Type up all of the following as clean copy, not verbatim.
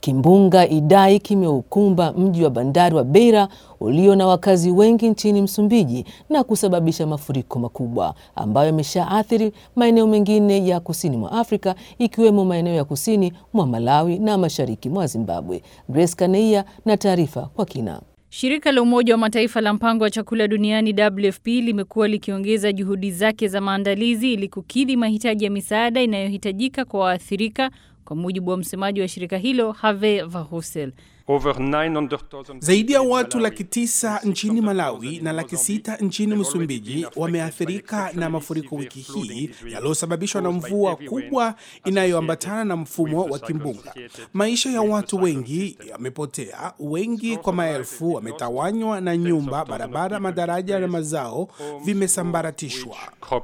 Kimbunga Idai kimeukumba mji wa bandari wa Beira ulio na wakazi wengi nchini Msumbiji na kusababisha mafuriko makubwa ambayo yameshaathiri maeneo mengine ya kusini mwa Afrika ikiwemo maeneo ya kusini mwa Malawi na mashariki mwa Zimbabwe. Grace Kaneia na taarifa kwa kina. Shirika la Umoja wa Mataifa la Mpango wa Chakula Duniani WFP limekuwa likiongeza juhudi zake za maandalizi ili kukidhi mahitaji ya misaada inayohitajika kwa waathirika, kwa mujibu wa msemaji wa shirika hilo Hervé Verheusen. Zaidi ya watu 900,000 nchini Malawi na 600,000 nchini Msumbiji wameathirika na mafuriko wiki hii yaliyosababishwa na mvua kubwa inayoambatana na mfumo wa kimbunga. Maisha ya watu wengi yamepotea, wengi kwa maelfu wametawanywa na nyumba, barabara, madaraja na mazao vimesambaratishwa.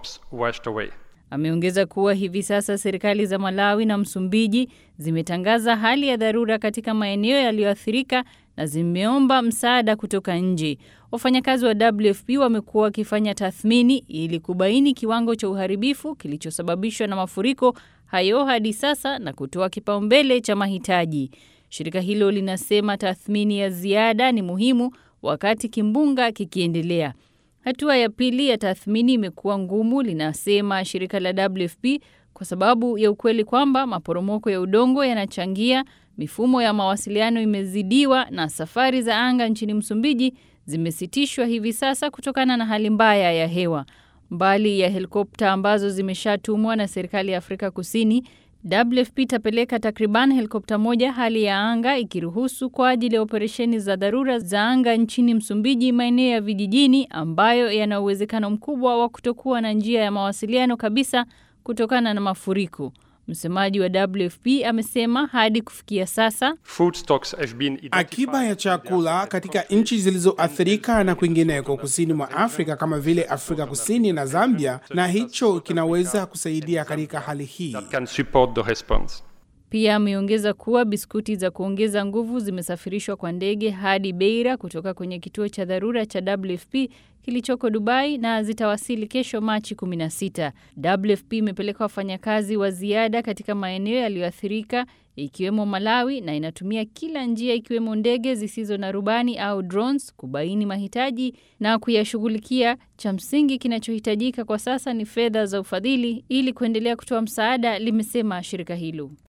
Ameongeza kuwa hivi sasa serikali za Malawi na Msumbiji zimetangaza hali ya dharura katika maeneo yaliyoathirika na zimeomba msaada kutoka nje. Wafanyakazi wa WFP wamekuwa wakifanya tathmini ili kubaini kiwango cha uharibifu kilichosababishwa na mafuriko hayo hadi sasa na kutoa kipaumbele cha mahitaji. Shirika hilo linasema tathmini ya ziada ni muhimu wakati kimbunga kikiendelea. Hatua ya pili ya tathmini imekuwa ngumu, linasema shirika la WFP, kwa sababu ya ukweli kwamba maporomoko ya udongo yanachangia, mifumo ya mawasiliano imezidiwa na safari za anga nchini Msumbiji zimesitishwa hivi sasa kutokana na hali mbaya ya hewa. Mbali ya helikopta ambazo zimeshatumwa na serikali ya Afrika Kusini, WFP itapeleka takriban helikopta moja hali ya anga ikiruhusu kwa ajili ya operesheni za dharura za anga nchini Msumbiji, maeneo ya vijijini ambayo yana uwezekano mkubwa wa kutokuwa na njia ya mawasiliano kabisa kutokana na mafuriko. Msemaji wa WFP amesema hadi kufikia sasa akiba ya chakula katika nchi zilizoathirika na kwingineko kusini mwa Afrika kama vile Afrika Kusini na Zambia, na hicho kinaweza kusaidia katika hali hii. Pia ameongeza kuwa biskuti za kuongeza nguvu zimesafirishwa kwa ndege hadi Beira kutoka kwenye kituo cha dharura cha WFP kilichoko Dubai na zitawasili kesho Machi 16. WFP imepeleka wafanyakazi wa ziada katika maeneo yaliyoathirika ikiwemo Malawi na inatumia kila njia ikiwemo ndege zisizo na rubani au drones kubaini mahitaji na kuyashughulikia. Cha msingi kinachohitajika kwa sasa ni fedha za ufadhili ili kuendelea kutoa msaada, limesema shirika hilo.